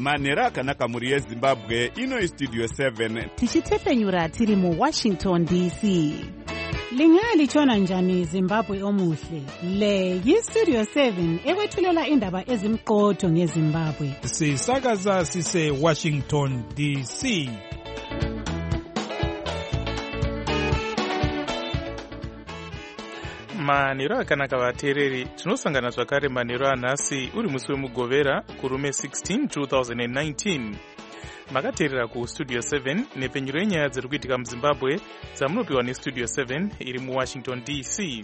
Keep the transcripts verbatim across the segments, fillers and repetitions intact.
manhero akanaka mhuri yezimbabwe. Ino istudio seven tichitefenyura tiri muwashington D C. Lingalitshona njani Zimbabwe omuhle? Le yistudio seven ekwethulela indaba ezimqotho ngeZimbabwe. Sisakaza sise Washington D C. Manhero akanaka vateereri, tinosangana zvakare manhero anhasi uri musi wemugovera kurume sixteen two thousand nineteen. Makateerera kustudio seven nepenyuro yenyaya dziri kuitika muZimbabwe dzamunopiwa nestudio seven iri muWashington D C.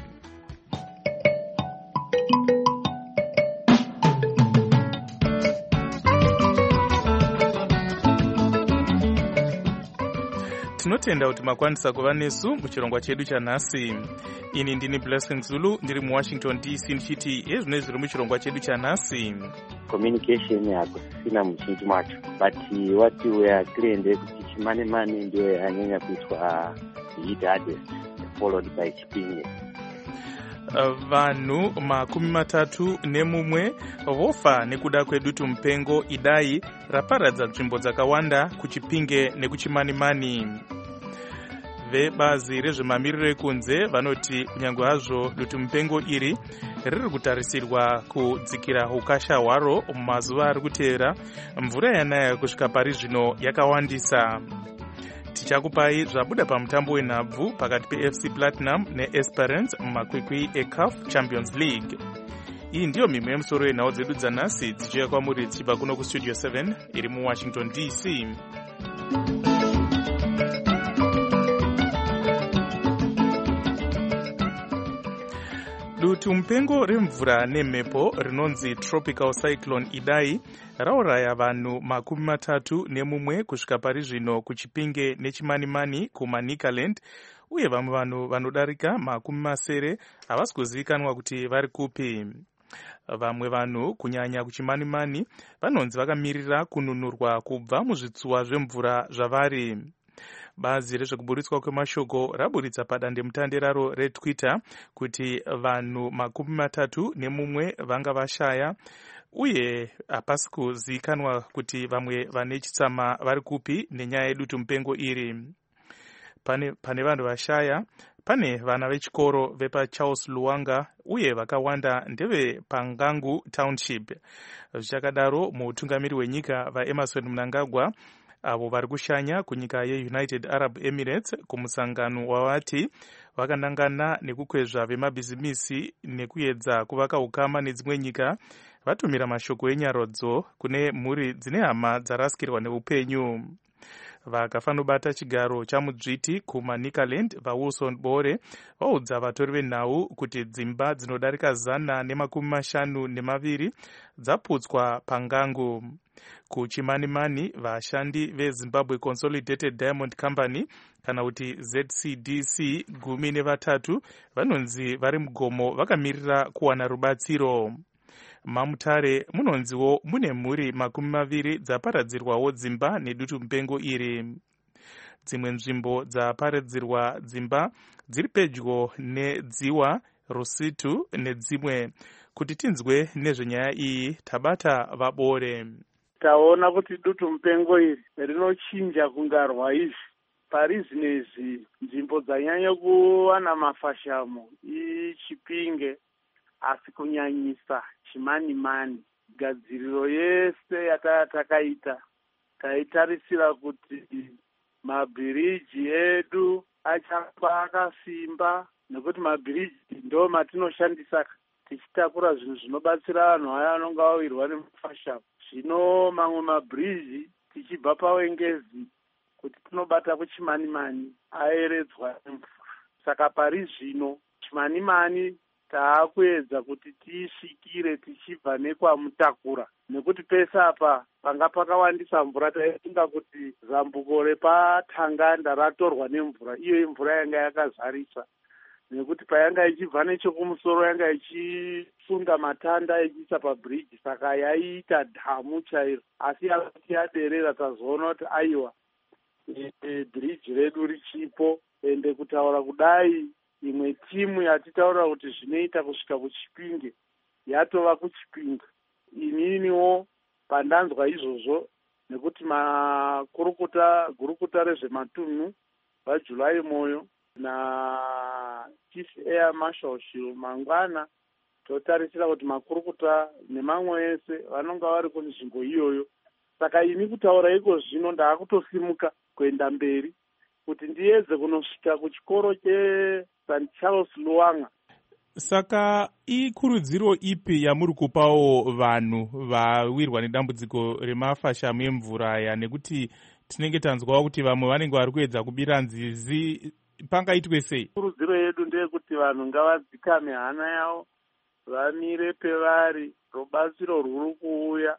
Tinotenda kuti makwanisa kuva nesu muchirongwa chedu chanhasi. Ini ndini Blessing Zulu ndiri muWashington D C ndichiti ezvino zviri muchirongwa chedu chanhasi. Communication yakusina muzhinji macho, but what we are clear ndekuti chimane mane ndiyo yanyanya kuitwa hit hardest followed by Chipinge. Vanhu makumi matatu nemumwe vofa nekuda kwedutu mupengo idai raparadza nzvimbo dzakawanda kuChipinge nekuchimanimani. Vebazi rezvemamiriro ekunze vanoti kunyange hazvo dutu mupengo iri riri kutarisirwa kudzikira ukasha hwaro mumazuva ari kuteera, mvura yanaya kusvika pari zvino yakawandisa. Tichakupai zvabuda pamutambo wenhabvu pakati pe-F C Platinum ne-Esperance mumakwikwi e-C A F Champions League. Iyi ndiyo mimwe yemusoro yenhau dzedu dzanhasi dzichiuya kwamuri dzichibva kuno kustudio seven iri muWashington D C. Dutu mupengo remvura nemhepo rinonzi Tropical Cyclone Idai rauraya vanhu makumi matatu nemumwe kusvika pari zvino kuChipinge nechimanimani kuManicaland, uye vamwe vanhu vanodarika makumi masere havasi kuzivikanwa kuti vari kupi. Vamwe vanhu kunyanya kuchimanimani vanonzi vakamirira kununurwa kubva muzvitsuwa zvemvura zvavari. Bazi rezvekuburitswa kwemashoko raburitsa padandemutande raro reTwitter kuti vanhu makumi matatu nemumwe vanga vashaya, uye hapasi kuzivikanwa kuti vamwe vane chitsama vari kupi nenyaya yedutu mupengo iri. Pane, pane vanhu vashaya, pane vana vechikoro vepaCharles Luwanga uye vakawanda ndeve Pangangu Township. Zvichakadaro, mutungamiri wenyika vaEmerson Mnangagwa avo vari kushanya kunyika yeUnited Arab Emirates kumusangano wavati vakanangana nekukwezva vemabhizimisi nekuedza kuvaka ukama nedzimwe nyika, vatumira mashoko enyarodzo kune mhuri dzine hama dzarasikirwa neupenyu. Vakafanobata chigaro chamudzviti kuManicaland vaWilson Bore vaudza vatori venhau kuti dzimba dzinodarika zana nemakumi mashanu nemaviri dzaputswa Pangangu. Kuchimanimani vashandi veZimbabwe Consolidated Diamond Company kana kuti Z C D C gumi nevatatu vanonzi vari mugomo vakamirira kuwana rubatsiro. Mamutare munonziwo mune mhuri makumi maviri dzaparadzirwawo dzimba nedutu mupengo iri. Dzimwe nzvimbo dzaparadzirwa dzimba dziri pedyo nedziwa, Rusitu nedzimwe. Kuti tinzwe nezvenyaya iyi tabata vaBore. Taona kuti dutu mupengo iri rinochinja kungarwa izvi parizinezi nzvimbo dzanyanya kuwana mafashamo iChipinge, asi kunyanyisa Chimanimani. Gadziriro yese yatatakaita taitarisira kuti mabhiriji edu achapa akasimba, nekuti mabhiriji ndo matinoshandisa tichitakura zvinhu zvinobatsira vanhu aya anonga awirwa nemafashamo. Zvino mamwe mabhiriji tichibva paWengezi kuti tinobata kuChimanimani aeredzwa nemvura. Saka pari zvino Chimanimani taakuedza kuti tiisvikire tichibva nekwaMutakura, nekuti pese apa panga pakawandisa mvura taifunga kuti zambuko repaTanganda ratorwa nemvura, iyo imvura yanga yakazarisa, nekuti payanga ichibva nechokumusoro yanga ichisunda matanda ichiisa pabhiriji, saka yaiita dhamu chairo. Asi yakati yaderera tazoona kuti aiwa, bhiriji redu richipo, ende kutaura kudai imwe timu yatitaura kuti zvinoita kusvika kuChipinge yatova kuChipinge. Ininiwo pandanzwa izvozvo nekuti makurukota gurukuta rezvematunhu vaJuly Moyo na Chief Air Marshal Shilu Mangwana totarisira kuti makurukota nemamwe ese vanonga vari kunzvimbo iyoyo. Saka ini kutaura iko zvino ndaakutosimuka kuenda mberi kuti ndiyedze kunosvika kuchikoro cheSaint Charles Luwanga. Saka ikurudziro ipi yamuri kupawo vanhu vawirwa nedambudziko remafashamu emvura aya, nekuti tinenge tanzwawo kuti vamwe vanenge vari kuedza kubira nzizi, pangaitwe sei? Kurudziro yedu ndeyekuti vanhu ngavadzikame hana yavo, vamire pevari, rubatsiro rwuri kuuya.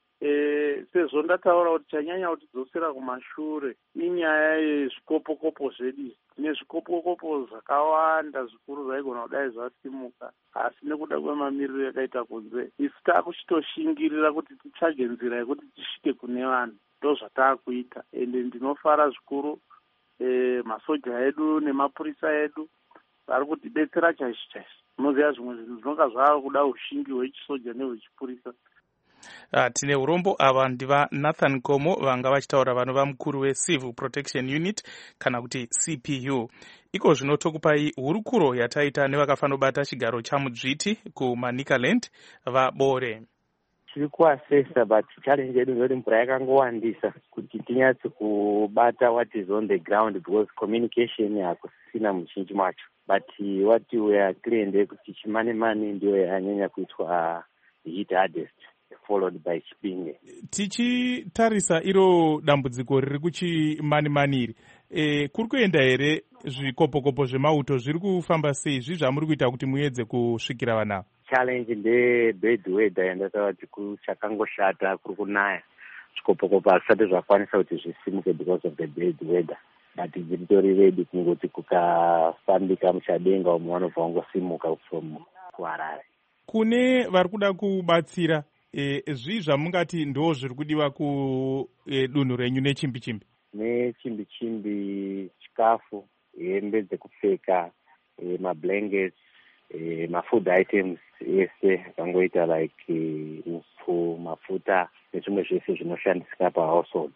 E, sezvo ndataura kuti chanyanya kutidzosera kumashure inyaya yezvikopokopo zvedu. Tine zvikopokopo zvakawanda zvikuru zvaigona kudai zvasimuka, asi nekuda kwemamiriro yakaita kunze isi taakuchitoshingirira kuti titsvage nzira yekuti tisvike kune vanhu. Ndo zvataakuita, ende ndinofara zvikuru e, masoja edu nemapurisa edu vari kutidetsera chaizvo chaizvo. Unoziva zvimwe zvinhu zvinonga zvava kuda ushingi hwechisoja nehwechipurisa. Uh, tine urombo ava ndiva Nathan Komo vanga vachitaura vanhu vamukuru weCivil Protection Unit kana kuti C P U. Iko zvino tokupai hurukuro yataita nevakafanobata chigaro chamudzviti kuManicaland vaBore. Tiri kuasesa but challenge yedu ndoti mvura yakangowandisa kuti tinyatse kubata what is on the ground because communication hakusina muzhinji macho. But what we are clear ndekuti chimane mane ndiyo yanyanya kuitwa heat hardest followed by Chipinge. Tichitarisa iro dambudziko riri kuchimani maniri, e, kuri kuenda here zvikopokopo zvemauto zviri kufamba sei? Zvi zvamuri kuita kuti muedze kusvikira vanavo? Challenge nde bad weather yandataura kuti kuchakangoshata kuri kunaya. Zvikopokopo hazvisati zvakwanisa kuti zvisimuke because of the bad weather. But zviritori ready kungoti kukafambika muchadenga umwe vanobva vangosimuka from kuHarare. Kune vari kuda kubatsira, E, zvi zvamungati ndo zviri kudiwa kudunhu e, renyu nechimbi chimbi? Nechimbi chimbi, chikafu, hembe dzekupfeka, e, mablankets, e, mafood items ese akangoita like upfu, mafuta nezvimwe zvese zvinoshandisika pahousehold,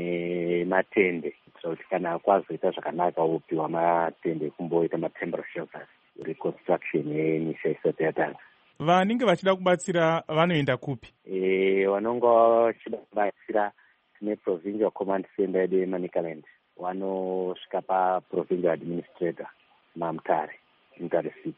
nematende kuitira kuti kana kwazoita zvakanaka wopiwa matende ekumboita matemporary shelters, reconstruction yenyika isati yatanga. Vanenge vachida kubatsira vanoenda kupi? E, vanonga vachida kubatsira tine provincial command center yedu yeManicaland, vanosvika paprovincial administrator maMutare, Mutare City.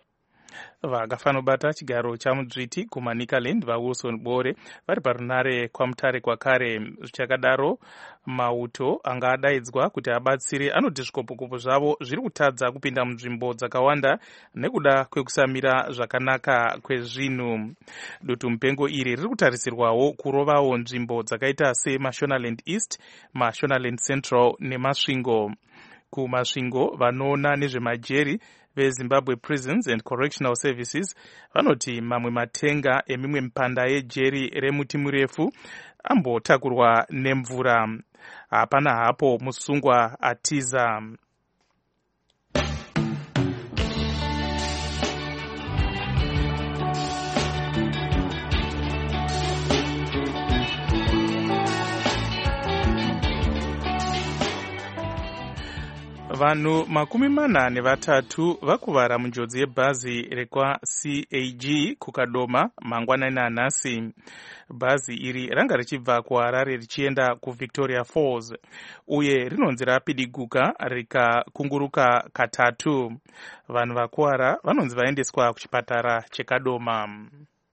Vakafanobata chigaro chamudzviti kuManicaland vaWilson Bore vari parunare kwaMutare kwakare. Zvichakadaro mauto anga adaidzwa kuti abatsire anoti zvikopokopo zvavo zviri kutadza kupinda munzvimbo dzakawanda nekuda kwekusamira zvakanaka kwezvinhu. Dutu mupengo iri riri kutarisirwawo kurovawo nzvimbo dzakaita seMashonaland East, Mashonaland Central neMasvingo. Kumasvingo vanoona nezvemajeri veZimbabwe Prisons and Correctional Services vanoti mamwe matenga emimwe mipanda yejeri remuti murefu ambotakurwa nemvura. Hapana hapo musungwa atiza. Vanhu makumi mana nevatatu vakuvara munjodzi yebhazi rekwa C A G kukadoma mangwanani anhasi. Bhazi iri ranga richibva kuHarare richienda kuVictoria Falls uye rinonzi rapidiguka rikakunguruka katatu. Vanhu vakuwara vanonzi vaendeswa kuchipatara chekadoma.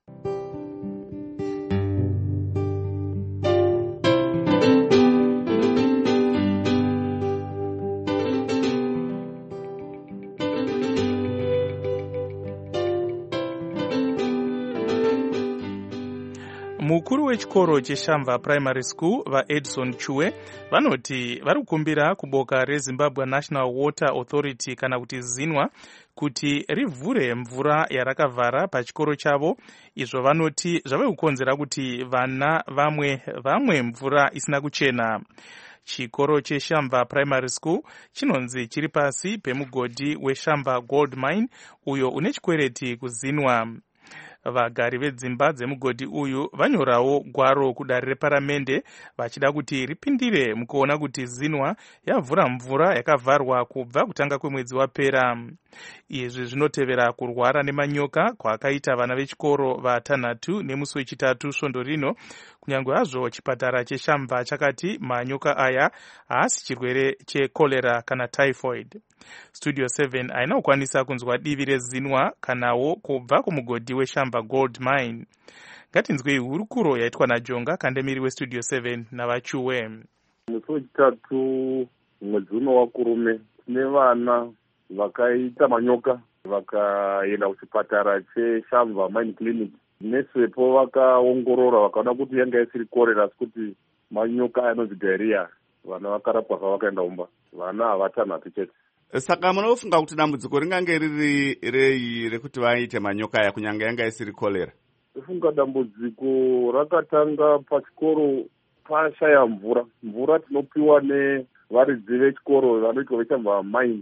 Mukuru wechikoro cheShamva Primary School vaEdson Chue vanoti vari kukumbira kuboka reZimbabwe National Water Authority kana kuti ZINWA kuti rivhure mvura yarakavhara pachikoro chavo, izvo vanoti zvave kukonzera kuti vana vamwe vamwe mvura isina kuchena. Chikoro cheShamva Primary School chinonzi chiri pasi pemugodhi weShamva Gold Mine uyo une chikwereti kuZINWA. Vagari vedzimba dzemugodhi uyu vanyorawo gwaro kudare reparamende vachida kuti ripindire mukuona kuti zinwa yavhura mvura yakavharwa kubva kutanga kwemwedzi wapera. Izvi zvinotevera kurwara nemanyoka kwakaita vana vechikoro vatanhatu nemusi wechitatu svondo rino, kunyange hazvo chipatara cheshamva chakati manyoka aya haasi chirwere chekolera kana typhoid. Studio seven haina kukwanisa kunzwa divi rezinwa kanawo kubva kumugodhi weshamba gold mine. Ngatinzwei hurukuro yaitwa naJonga, kandemiri weStudio seven navachuwe. Musi wechitatu mwedzi uno wakurume tine vana vakaita manyoka vakaenda kuchipatara cheshamva mine clinic. Nesepo vakaongorora vakaona kuti yanga isiri korera asi kuti manyoka anonzi diarrhea. Vana vakarapwa vakaenda umba. Vana havatanhatu chete. Saka munofunga kuti dambudziko ringange riri rei rekuti vaite manyoka aya kunyange yanga isiri kolera? Tofunga dambudziko rakatanga pachikoro pashaya mvura. Mvura tinopiwa nevaridzi vechikoro vanoitwa vechamva mine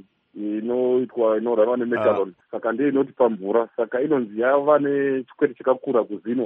inoitwa inorarama nemetalon. Ah. Saka ndiyo inotipa mvura. Saka inonzi yava nechikwete chakakura kuzinwa.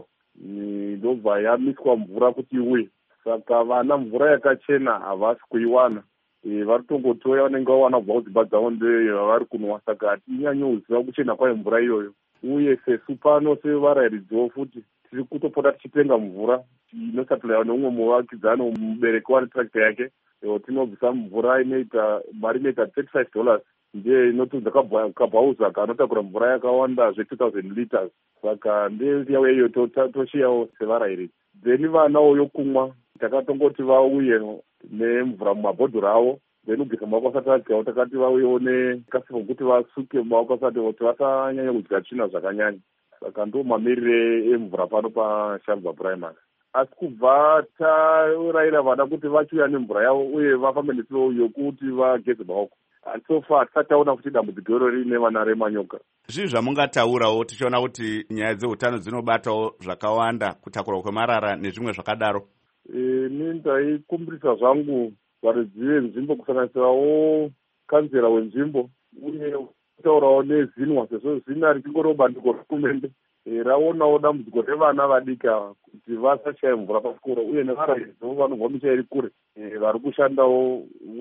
Ndobva yamiswa mvura kuti iwe. Saka vana mvura yakachena havasi kuiwana. E, vari tongotoya vanenge vawana kubva kudzimba dzavo ndevari kunwa. Saka hatinyanyoziva kuchena kwayo mvura iyoyo. Uye sesu pano sevarayiridziwo futi tiri kutopota tichitenga mvura inosapuliwa neumwe muvakidzani mubereki wane tractor yake. Tinobvisa mvura inoita mari inoita thirty-five dollars ndiye inotunza kabhauzaka anotakura mvura yakawanda zve two thousand liters. Saka ndeyauya iyo toshiyawo sevarayiridzi. Then vanawo yokumwa takatongoti vauye nemvura mumabhodhoro avo, then ugeza maoko asati adyawo takati vauyewo nekasipo kuti vasuke maoko asati kuti vasanyanya kudya tsvina zvakanyanya. Saka ndo mamirire emvura pano pashamva primary. Asi kubva taurayira vana kuti vachiuya nemvura yavo uye vafambe neslow yokuti vageze maoko. So far tisati taona kuti dambudziko iroro rine vana remanyoka. Zvii zvamungataurawo tichiona kuti nyaya dzeutano dzinobatawo zvakawanda, kutakura kwemarara nezvimwe zvakadaro? E, ni ndaikumbirisa zvangu varidzi venzvimbo kusanganisirawo kanzera wenzvimbo uye kutaurawo nezinwa sezvo zina richingoro bandiko rehurumende e, raonawo dambudziko revana vadika kuti vasashaya mvura pachikoro uye nevaraidzo vanobva misha iri kure e, vari kushandawo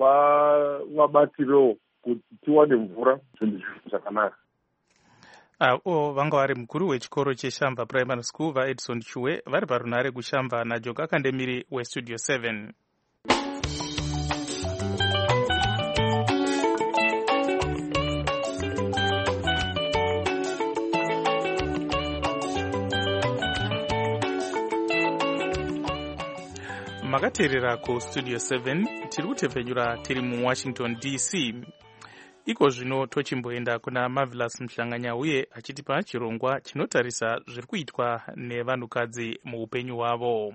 vabatirewo kuti tiwane mvura zvinhu zvakanaka. Avo vanga vari mukuru wechikoro cheshamva primary school vaEdison Chuwe vari parunhare kushamva naJonga, kandemiri weStudio seven. Makateerera kuStudio seven, tiri kutepfenyura tiri muWashington D C. Iko zvino tochimboenda kuna Marvelous Mhlanganya uye achitipa chirongwa chinotarisa zviri kuitwa nevanhukadzi muupenyu hwavo.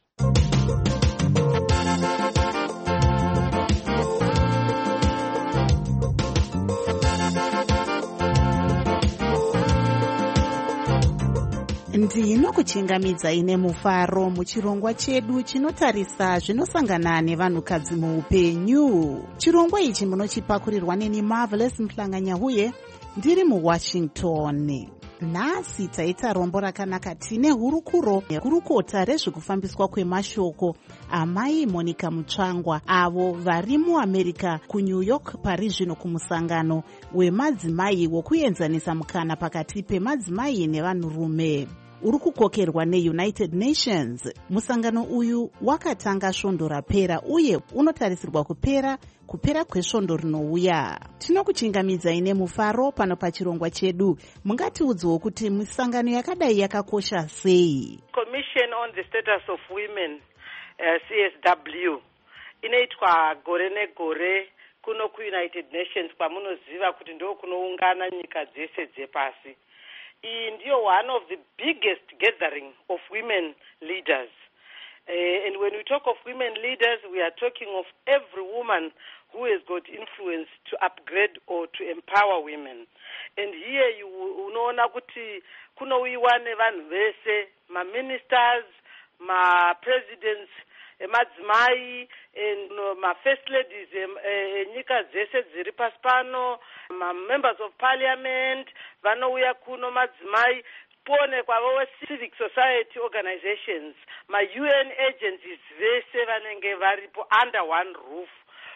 Ndinokuchingamidzai nemufaro muchirongwa chedu chinotarisa zvinosangana nevanhukadzi muupenyu. Chirongwa ichi munochipakurirwa neni Marvelous Mhlanganya uye ndiri muWashington. Nhasi taita rombo rakanaka tine hurukuro nekurukota rezvekufambiswa kwemashoko amai Monica Mutsvangwa avo vari muAmerica kuNew York pari zvino kumusangano wemadzimai wokuenzanisa mukana pakati pemadzimai nevanhurume uri kukokerwa neUnited Nations. Musangano uyu wakatanga svondo rapera uye unotarisirwa kupera kupera kwesvondo rinouya. Tinokuchingamidzai nemufaro pano pachirongwa chedu. Mungatiudzewo kuti misangano yakadai yakakosha sei? Commission on the Status of Women, uh, C S W, inoitwa gore negore kuno kuUnited Nations, kwamunoziva kuti ndo kunoungana nyika dzese dzepasi. Iyi ndiyo one of the biggest gathering of women leaders. Uh, and when we talk of women leaders, we are talking of every woman who has got influence to upgrade or to empower women. And here you unoona kuti kunowiwa nevanhu vese, ma ministers, ma presidents, emadzimai, and ma first ladies enyika dzese dziri pasi pano, ma members of parliament vanouya kuno madzimai poonekwawo civic society organizations, ma-U N agencies vese vanenge varipo under one roof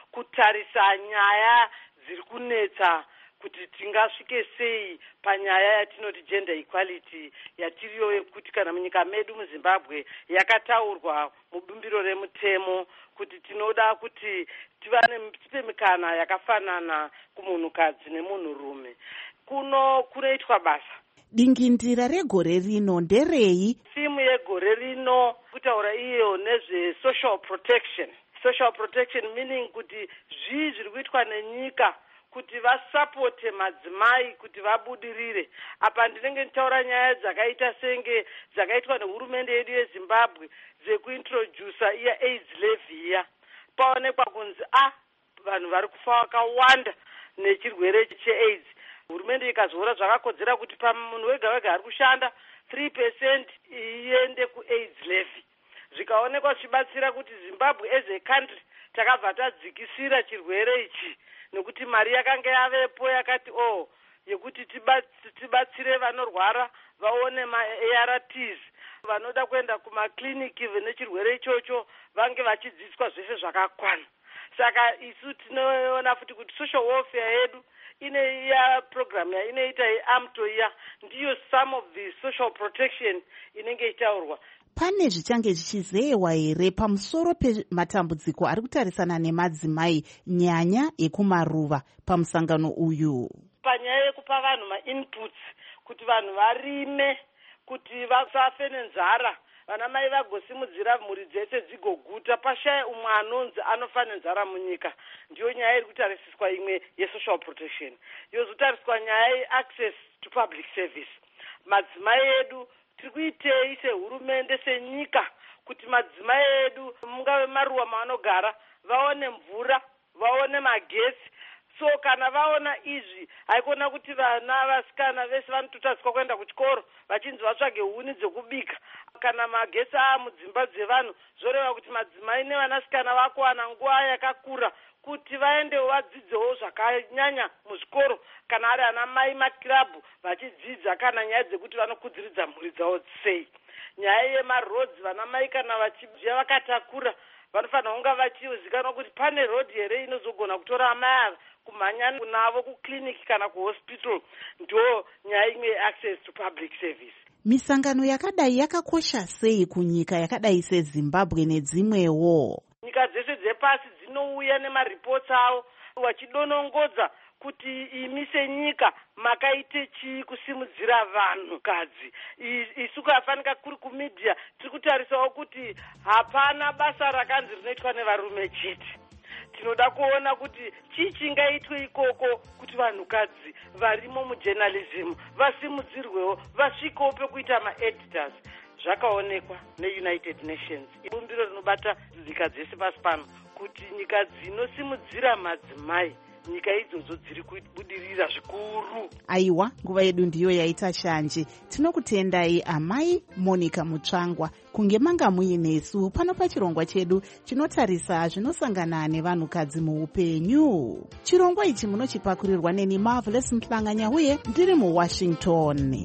kutarisa nyaya dziri kunetsa kuti tingasvike sei panyaya yatinoti gender equality yatiriyo yekuti kana munyika medu muZimbabwe yakataurwa mubumbiro remutemo kuti tinoda kuti tipe mikana yakafanana kumunhukadzi nemunhurume. Kuno kunoitwa basa. Dingindira regore rino nderei? Simu yegore rino kutaura iyo nezve social protection. Social protection meaning kuti zvii zviri kuitwa nenyika kuti vasapote madzimai kuti vabudirire. Apa ndinenge nditaura nyaya dzakaita senge dzakaitwa nehurumende yedu yeZimbabwe dzekuintrodusa iya AIDS levy iya. Paonekwa kunzi ah vanhu vari kufa vakawanda nechirwere cheAIDS. Hurumende ikazoona zvakakodzera kuti pamunhu wega wega ari kushanda three percent iende kuAIDS levy. Zvikaonekwa zvichibatsira kuti Zimbabwe as a country takabva tadzikisira chirwere ichi nekuti mari yakanga yavepo yakati oh yekuti tibatsire vanorwara vaone ma-A R Ts, vanoda kuenda kumakliniki nechirwere ichocho vange vachidzidziswa zvese zvakakwana. Saka isu tinoona futi kuti social welfare yedu ine iya program ya inoita yeAMTO iya ndiyo some of the social protection inenge itaurwa. Pane zvichange zvichizeewa here pamusoro pematambudziko ari kutarisana nemadzimai nyanya ekumaruva pamusangano uyu? Panyaya yekupa vanhu ma-inputs kuti vanhu varime, kuti vasafe nenzara, vana mai vagosimudzira mhuri dzese dzigoguta, pashaya umwe anonzi anofa nenzara munyika. Ndiyo nyaya iri kutarisiswa imwe ye-social protection. Yozotariswa nyaya ye-access to public service. Madzimai edu tiri kuitei sehurumende senyika kuti madzimai edu mungave maruwa maanogara vaone mvura, vaone magetsi. So kana vaona izvi haikona kuti vana vasikana vese vanototariswa kuenda kuchikoro vachinzi vatsvage huni dzekubika. Kana magetsi aa mudzimba dzevanhu zvoreva kuti madzimai nevanasikana vakuwana nguva yakakura kuti vaendewo vadzidzewo zvakanyanya muzvikoro kana ari ana mai makirabhu vachidzidza kana nyaya dzekuti vanokudziridza mhuri dzavo sei. Nyaya yemarodzi vana mai kana vachibva vakatakura vanofanira kunga vachizikanwa kuti pane rodhi here inozogona kutora amai ava kumhanya navo kukliniki kana kuhospital. Ndo nyaya imwe yeaccess to public service. Misangano yakadai yakakosha sei kunyika yakadai seZimbabwe nedzimwewo? Nyika dzese dzepasi dzinouya nemaripotsi avo vachidonongodza kuti imi senyika makaite chii kusimudzira vanhukadzi. Isu kafanika kuri kumedia tiri kutarisawo kuti hapana basa rakanzi rinoitwa nevarume chete. Tinoda kuona kuti chii chingaitwe ikoko kuti vanhukadzi varimo mujournalism vasimudzirwewo vasvikewo pekuita ma-editors. Zvakaonekwa neUnited Nations, ibumbiro rinobata nyika dzese pasi pano, kuti nyika dzinosimudzira madzimai nyika idzodzo dziri kubudirira zvikuru. Aiwa, nguva yedu ndiyo yaita shanje. Tinokutendai amai Monica Mutsvangwa kunge manga muinesu pano pachirongwa chedu chinotarisa zvinosangana nevanhukadzi muupenyu. Chirongwa ichi munochipakurirwa neni Marvelous Mhlanganya uye ndiri muWashington.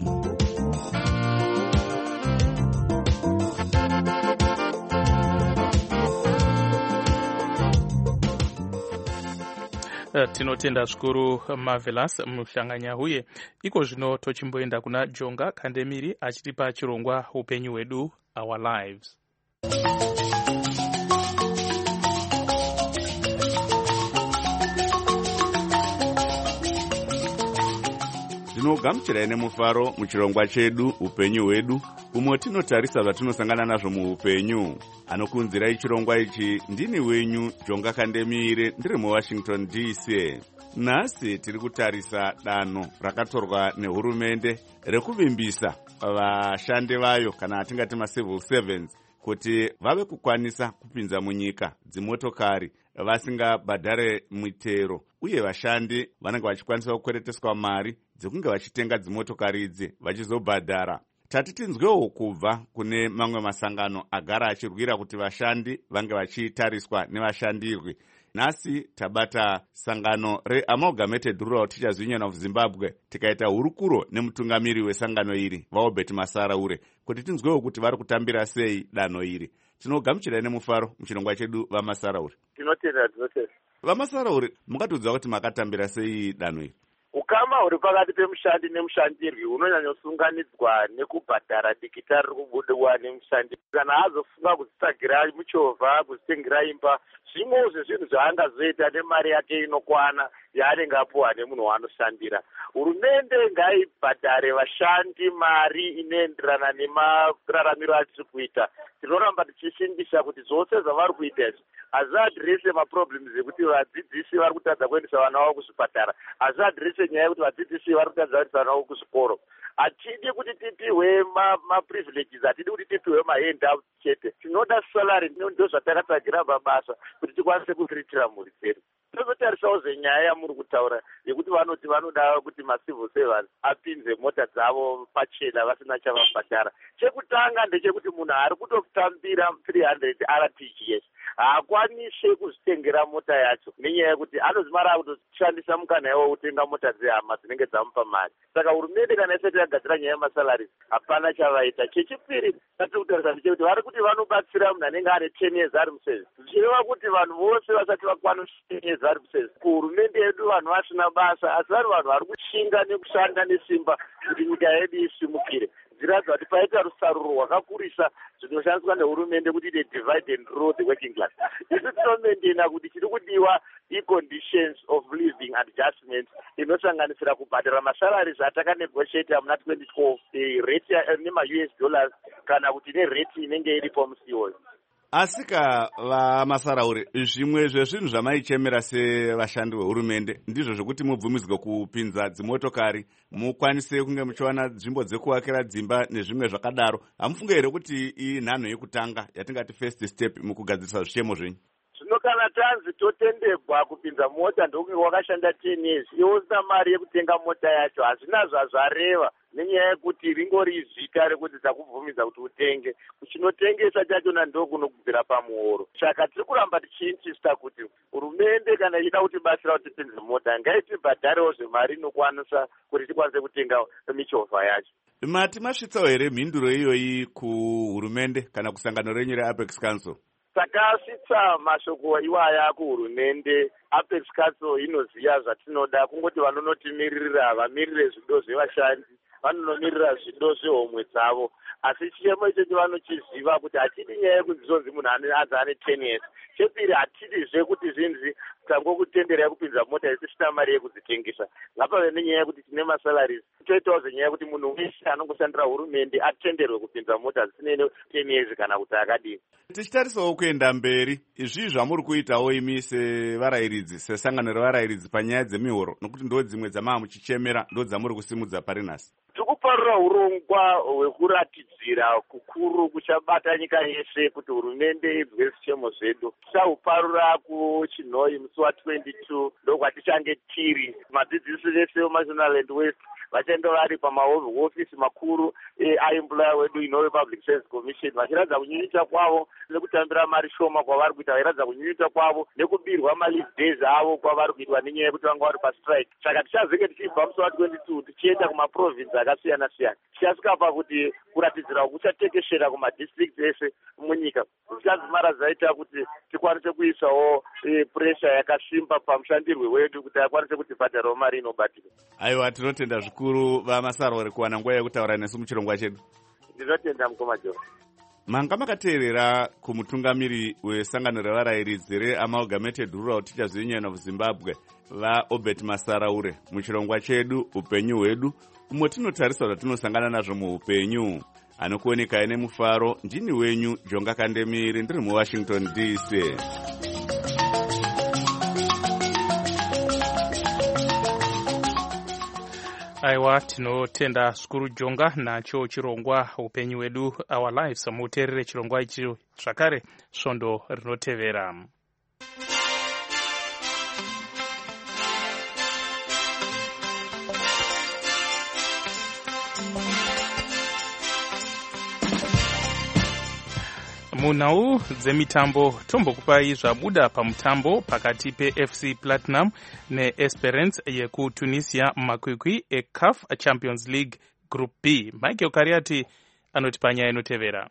Tinotenda zvikuru Marvelous Mhlanganya uye iko zvino tochimboenda kuna Jonga Kandemiri achitipa chirongwa upenyu hwedu, Our Lives. Tinogamuchirai nemufaro muchirongwa chedu upenyu hwedu, umwe tinotarisa zvatinosangana nazvo muupenyu. Anokunzirai chirongwa ichi ndini wenyu Jonga Kandemire, ndiri muWashington D C. Nhasi tiri kutarisa danho rakatorwa nehurumende rekuvimbisa vashandi vayo kana atingati ma-civil servants kuti vave kukwanisa kupinza munyika dzimotokari vasingabhadhare mitero, uye vashandi vanenge vachikwanisa kukwereteswa mari dzekunge vachitenga dzimotokari idzi vachizobhadhara. Tati tinzwewo kubva kune mamwe masangano agara achirwira kuti vashandi vange vachitariswa nevashandirwi. nhasi tabata sangano reamalgamated rural teachers union of zimbabwe tikaita hurukuro nemutungamiri wesangano iri vaobert masaraure kuti tinzwewo kuti vari kutambira sei danho iri. Tinogamuchirai nemufaro muchirongwa chedu vamasaraure. Tinotenda, tinotenda. Vamasaraure, mungatiudza kuti makatambira sei danho iri? Ukama huri pakati pemushandi nemushandirwi hunonyanyosunganidzwa nekubhadhara dikita riri kubudiwa nemushandi. Kana azofunga kuzvitsvagira muchovha, kuzvitengera imba, zvimwewo zvezvinhu zvaangazoita nemari yake inokwana yaanenge apuwa nemunhu waanoshandira. Hurumende ngaibhadhare vashandi mari inoenderana nemararamiro atiri kuita. Tinoramba tichisimbisa kuti zvose zvavari kuita izvi hazviadhirese maproblems ekuti vadzidzisi vari kutadza kuendesa vana vavo kuzvipatara, hazviadhirese nyaya yekuti vadzidzisi vari kutadza kuendesa vana vavo kuzvikoro. Hatidi kuti tipiwe maprivileges, hatidi kuti tipiwe mahandout chete. Tinoda salary, ndo zvatakatsagira mabasa kuti tikwanise kuriritira mhuri dzedu. Tozotarisawo zenyaya yamuri kutaura yekuti vanoti vanoda kuti macivil servants apinze mota dzavo pachena vasina chavabhadhara. Chekutanga ndechekuti munhu ari kutotambira three hundred R T G S haakwanise kuzvitengera mota yacho nenyaya yekuti anozimara kutoshandisa mukana iwo kutenga mota dzehama dzinenge dzamupa mari. Saka hurumende kana isati yagadzira nyaya yemasalaries hapana chavaita. Chechipiri atiri kutarisa ndechekuti vari kuti vanobatsira munhu anenge ane ten years ari muservice, zvichireva kuti vanhu vose vasati vakwana ten years ari muservice. Kuhurumende yedu vanhu vasina basa, asi vari vanhu vari kushinga nekushanda nesimba kuti nyika yedu isimukire. Zviratidza kuti paita rusaruro rwakakurisa zvinoshandiswa nehurumende kuti ite divide and rule the working class. Isu tinomendena kuti chiri kudiwa i-conditions of living adjustment inosanganisira kubhadhara masalaries atakanegotiata muna twenty twelve, rate nema-U S dollars kana kuti nerate inenge iripo musi iyoyo. Asika vamasaraure, zvimwe zvezvinhu zvamaichemera sevashandi vehurumende ndizvo zvokuti mubvumidzwe kupinza dzimotokari, mukwanise kunge muchiwana nzvimbo dzekuakira dzimba nezvimwe zvakadaro. Hamufunge here kuti inhanho yekutanga yatingati first step mukugadzirisa zvichemo zvenyu? Zvino kana tanzi totendegwa kupinza mota ndokunge wakashanda ten years iwo usina mari yekutenga mota yacho, hazvina zvazvareva nenyaya yekuti ringori zita rekuti takubvumidza kuti utenge. Kuchinotengesa chachona ndokunobvira pamuoro. Saka tiri kuramba tichiinsista kuti hurumende kana ichida kutibatsira kuti tipinze mota ngaitibhadharewo zvemari inokwanisa kuti tikwanise kutenga michovha yacho. Mati masvitsawo here mhinduro iyoyi kuhurumende kana kusangano renyu reApex Council? Takasvitsa mashoko iwaya kuhurumende. Apex Council inoziva zvatinoda, kungoti vanonotimirira vamirire zvido zvevashandi, vanonomirira zvido zvehomwe dzavo. Asi chiyemo ichocho vanochiziva kuti hatidi nyaya yekuti zvonzi munhu adza ane ten years. Chepiri hatidizve kuti zvinzi tangokutendera yekupinza mota isisina mari yekudzitengesa. Ngapave nenyaya yekuti tine masalaries. Toitawo zenyaya yekuti munhu wese anongoshandira hurumende atenderwe kupinza mota dzisinei ten years kana kuti akadini. Tichitarisawo kuenda mberi, izvi zvamuri kuitawo imi sevarayiridzi, sesangano revarayiridzi panyaya dzemihoro, nokuti ndo dzimwe dzamava muchichemera, ndo dzamuri kusimudza pari nhasi. Tikuparura urongwa hwekuratidzira kukuru kuchabata nyika yese kuti hurumende ibve zvichemo zvedu. Tichahuparura kuChinhoyi musi wa twenty-two ndokwatichange tiri. Madzidzisi vese veMashonaland West vachaenda vari pamahofisi makuru aemployer wedu Inhowe Public Service Commission vachiratidza kunyunyuta kwavo nekutambira mari shoma kwavari kuita, vachiratidza kunyunyuta kwavo nekubirwa maleave days avo kwavari kuitwa nenyaya yekuti vanga vari pastrike. Saka tichazenge tichibva musi wa twenty-two tichienda kumaprovinsi akasiyana siyana, tichasvika pakuti kuratidzira kuchatekeshera kumadistrict ese munyika. Zvichazimara zvaita kuti tikwanise kuisawo pressure yakasimba pamushandirwe wedu kuti akwanise kutibhadharawo mari inobatika. Aiwa, tinotenda zvikuru vamasaraure kuwana nguva yekutaura nesu muchirongwa chedu. Ndinotenda mukoma John. Manga makateerera kumutungamiri wesangano revarayiridzi reAmalgamated Rural Teachers Union of Zimbabwe vaObert Masaraure muchirongwa chedu upenyu hwedu, umwe tinotarisa zvatinosangana nazvo muupenyu. Anokuoneka ine mufaro, ndini wenyu Jonga Kandemiri, ndiri muWashington D C. Aiwa, tinotenda zvikuru Jonga nacho chirongwa upenyu hwedu our lives. Muteerere chirongwa ichi zvakare svondo rinotevera. munhau dzemitambo tombokupai zvabuda pamutambo pakati pe-F C Platinum ne-Esperance yekutunisia mumakwikwi e-CAF Champions League Group B. Michael Kariati anoti panyaya inotevera.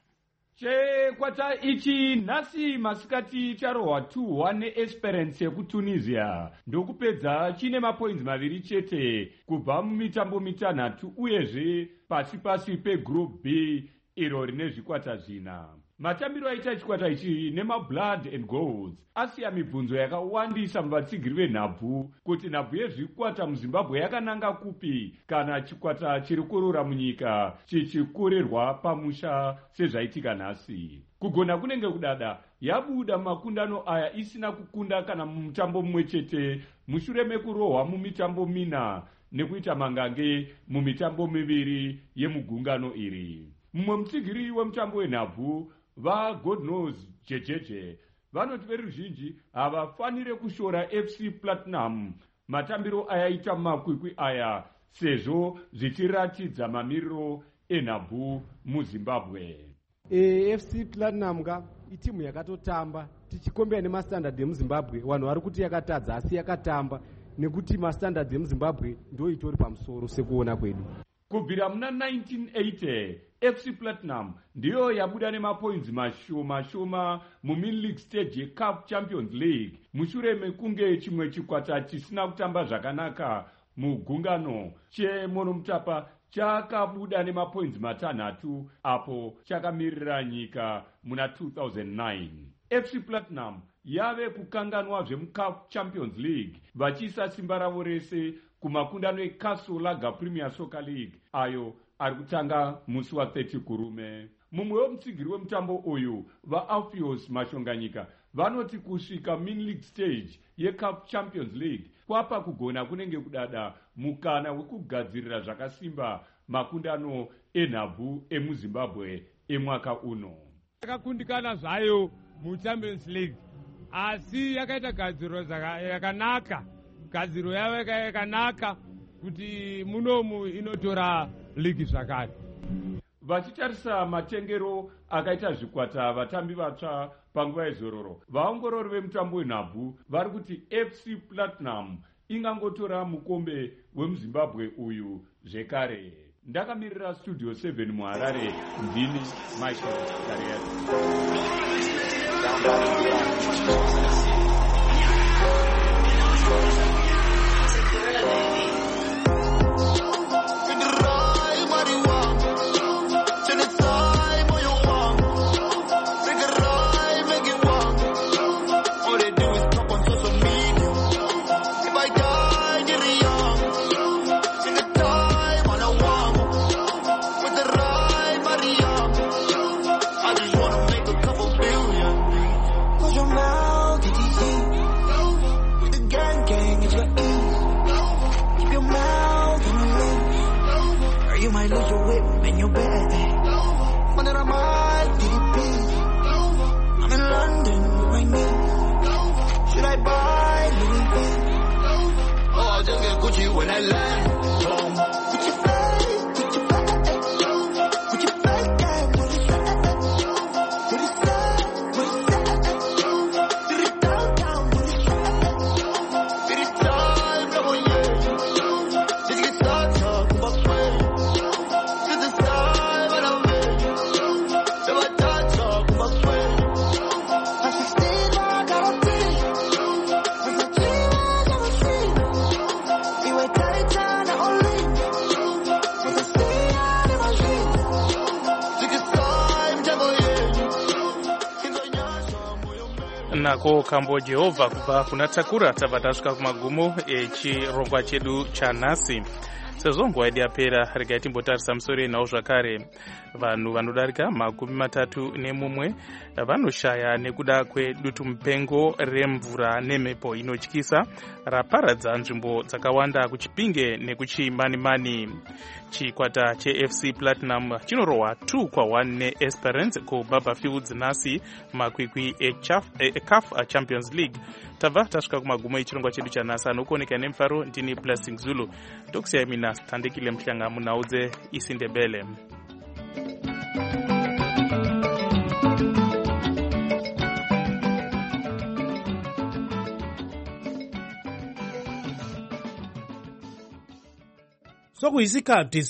Chekwata ichi nhasi masikati charohwa two one ne-Esperance yekutunisia ndokupedza chine mapoints maviri chete kubva mumitambo mitanhatu uyezve pasi pasi pe-Group B iro rine zvikwata zvina. Matambiro aita chikwata ichi nema-Blood and Goals asiya mibvunzo yakawandisa muvatsigiri venhabvu kuti nhabvu yezvikwata muZimbabwe yakananga kupi kana chikwata chiri kurora munyika chichikurirwa pamusha sezvaitika nhasi. Kugona kunenge kudada yabuda makundano aya isina kukunda kana mumutambo mumwe chete mushure mekurohwa mumitambo mina nekuita mangange mumitambo miviri yemugungano iri. Mumwe mutsigiri wemutambo wenhabvu vaGod Knows jejeje vanoti veruzhinji havafanire kushora F C Platinum matambiro ayaita mumakwikwi aya sezvo zvichiratidza mamiriro enhabvu muZimbabwe. E, F C Platinum ka itimu yakatotamba tichikombera nemastandard emuZimbabwe vanhu vari kuti yakatadza asi yakatamba nekuti mastandard emuZimbabwe ndo itori pamusoro sekuona kwedu. Kubvira muna nineteen eighty F C Platinum ndiyo yabuda nemapoints mashoma shoma mumid-league stage yeCAF Champions League mushure mekunge chimwe chikwata chisina kutamba zvakanaka mugungano cheMonomotapa chakabuda nemapoints matanhatu apo chakamirira nyika muna two thousand nine. F C Platinum yave kukanganwa zvemuCAF Champions League vachiisa simba ravo rese kumakundano eCastle Lager Premier Soccer League ayo ari kutanga musi wa thirty kurume. Mumwe wemutsigiri wemutambo uyu vaAlpheus Mashonganyika vanoti kusvika mid-league stage yeCAF Champions League kwapa kugona kunenge kudada mukana wekugadzirira zvakasimba makundano enhabvu emuZimbabwe emwaka uno. Yakakundikana zvayo muChampions League asi yakaita gadziro yakanaka, gadziro yavo yakanaka kuti munomu inotora ligi zvakare. Vachitarisa matengero akaita zvikwata vatambi vatsva panguva yezororo, vaongorori vemutambo wenhabvu vari kuti F C Platinum ingangotora mukombe wemuZimbabwe uyu zvekare. Ndakamirira studio seven muHarare, ndini Michael Kariati. nako kambo Jehovha kubva kuna Takura tabva tasvika kumagumo echirongwa chedu chanhasi. Sezvo nguva yedu yapera, regai timbotarisa musoro yenhau zvakare. Vanhu vanodarika makumi matatu nemumwe vanoshaya nekuda kwedutu mupengo remvura nemhepo inotyisa raparadza nzvimbo dzakawanda kuChipinge nekuchiManimani. Chikwata cheF C Platinum chinorohwa two kwa one neEsperance kuBaba Fields nhasi makwikwi eCAF Champions League. Tabva tasvika kumagumo echirongwa chedu chanhasi. Anokuoneka nemufaro ndini Blessing Zulu. Ndokusiyai mina Tandikile Mhlanga munhau dzeIsindebele. so ku hi sikhathi